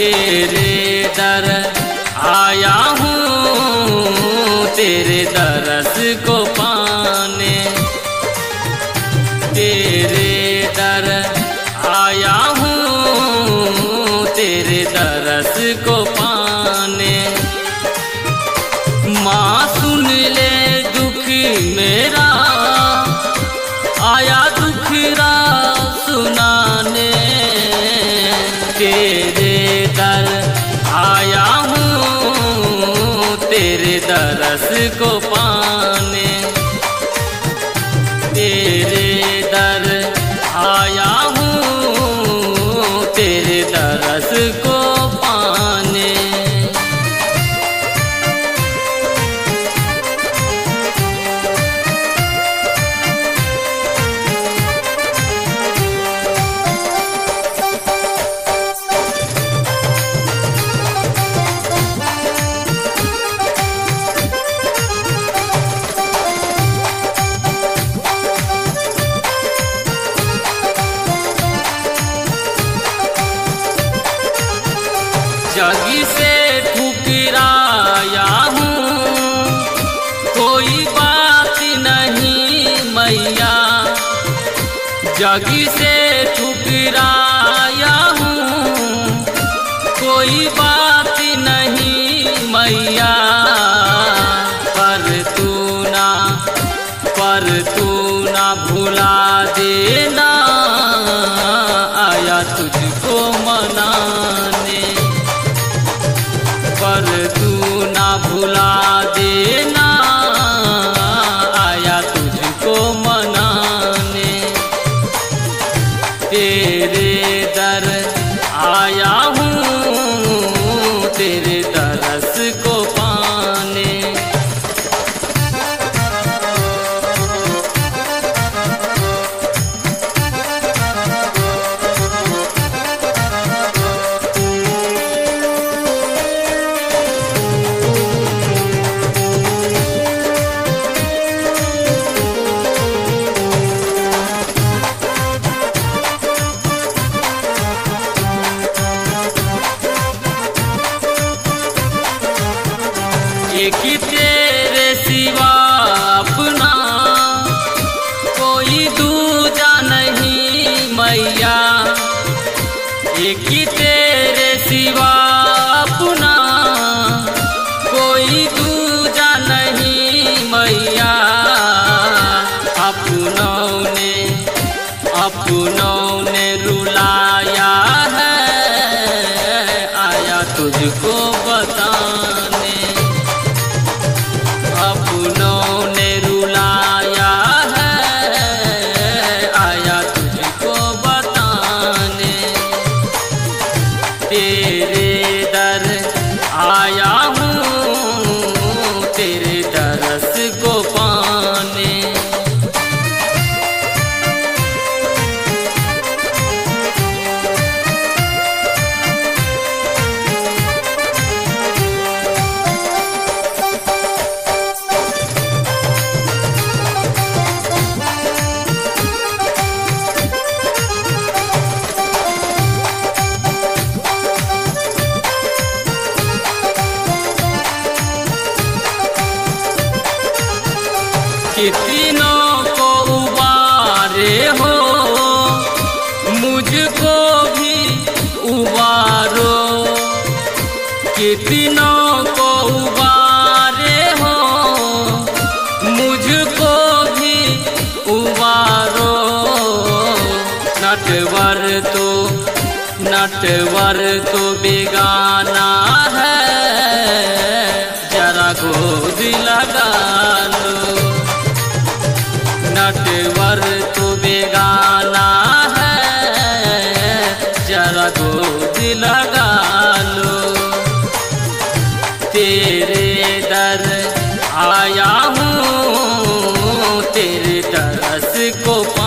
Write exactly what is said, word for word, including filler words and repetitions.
तेरे दर आया हूँ तेरे दरस को पाने, तेरे दर आया हूँ तेरे दरस को पाने। माँ सुन ले दुख मेरा, आया दुखरा सुनाने। तेरे दर आया हूँ तेरे दरस को पाने, तेरे दर आया हूँ तेरे दरस को पाने। जग से ठुकराया हूँ कोई बात नहीं मैया, जग से ठुकराया हूँ कोई बात नहीं मैया। पर तू ना पर तू ना भुला देना, आया तुझको मनाने। पर तू ना भुला देना, आया तुझको मनाने। तेरे दर आया हूँ तेरे दरस को पाने। एक तेरे सिवा अपना कोई दूजा नहीं मैया, एक तेरे सिवा अपना कोई दूजा नहीं मैया। अपनों ने अपनों ने रुलाया है, आया तुझको बताने। अपनों ने रुलाया है, आया तुझको बताने। तेरे दर आया हूँ तेरे दरस को पाने। कितनों को उबारे हो मुझको भी उबारो, कितनों को उबारे हो मुझको भी उबारो। नटवर तो नटवर तो बेगाना है, जरा गोद लगा लो। नटवर तो बेगाना है, जरा गोद लगा लो। तेरे दर आया हूँ तेरे दरस को